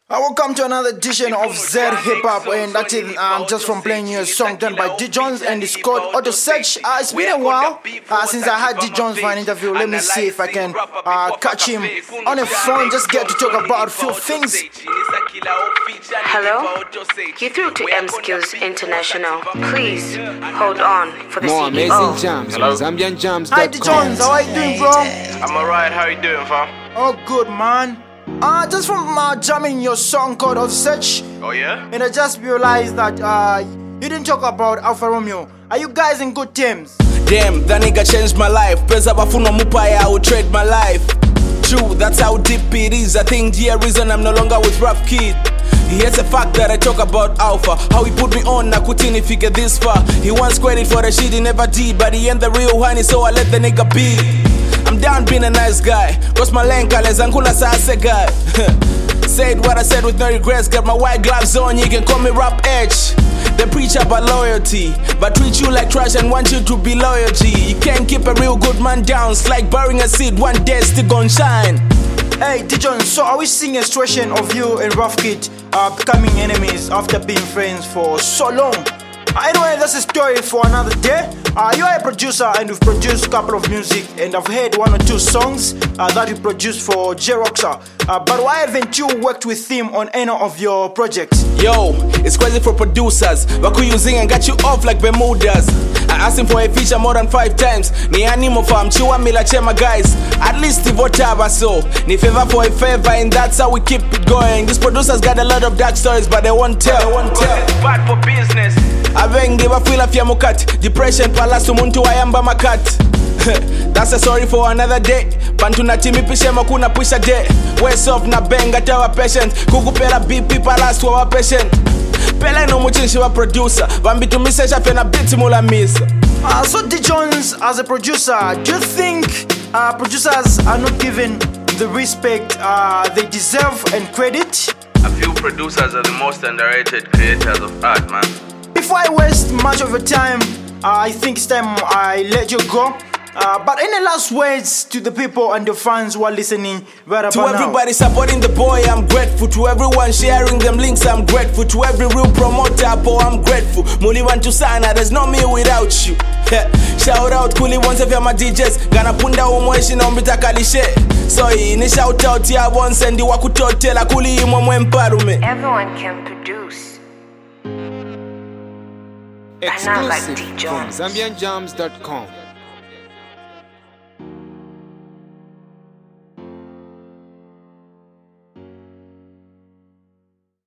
Welcome to another edition of Z Hip Hop, and that is just from playing you a song done by D Jones, and it's called Auto Search. It's been a while since I had D Jones for an interview. Let me see if I can catch him on the phone. Just get to talk about a few things. Hello? You through to M Skills International. Please hold on for the More CEO. amazing jams on ZambianJams.com. Hi D Jones, how are you doing, bro? I'm alright, how you doing, fam? Oh, good, man. Just from jamming your song called Auto Search, Oh yeah? and I just realized that you didn't talk about Alpha Romeo. Are you guys in good terms? Damn, that nigga changed my life. Pesa bafuno mupaya, I would trade my life. True, that's how deep it is. I think the reason I'm no longer with Rough Kid. Here's the fact that I talk about Alpha, how he put me on, I couldn't if he get this far. He wants credit for the shit he never did, but he ain't the real honey, so I let the nigga be. I'm down being a nice guy. Cross my lane, kale zankula sa guy. Said what I said with no regrets. Got my white gloves on, you can call me Rap Edge. They preach about loyalty, but treat you like trash and want you to be loyalty. You can't keep a real good man down. It's like burying a seed, one day still gon' shine. Hey, D Jones, so are we seeing a situation of you and Rough Kid becoming enemies after being friends for so long? Anyway, that's a story for another day. You are a producer and you've produced a couple of music, and I've heard one or two songs that you produced for J-Roxa. But why haven't you worked with him on any of your projects? Yo, it's crazy for producers. Waku using and got you off like Bermudas. I asked him for a feature more than 5 times. Ni animo fam, chiwa mila chema guys. At least if whatever so. Ni favor for a favor, and that's how we keep it going. These producers got a lot of dark stories, but they won't tell. It's bad for business. Avengi bafila fya mukat. Depression palasu muntu ayamba makat. That's a story for another day. Bantu na timi pishe makuna pusha day. West off na benga tawa patient. Kukupela BP palasu wa patient. Pele no muchinshi wa producer. Bambitu misesha fena biti mula misa. So D Jones, as a producer, do you think producers are not given the respect they deserve and credit? I feel producers are the most underrated creators of art, man. Before I waste much of your time, I think it's time I let you go. But any last words to the people and the fans who are listening right about To now? everybody supporting the boy, I'm grateful. To everyone sharing them links, I'm grateful. To every real promoter, boy, I'm grateful. Muli want to sign, there's no me without you. Shout out Kuli once of my DJs. Gana punda umweshi na umbita kalishe. So ni shout out ya once and wakutotela Kuli imwe mparume. Everyone can produce. But not like D Exclusive from Jones. ZambianJams.com.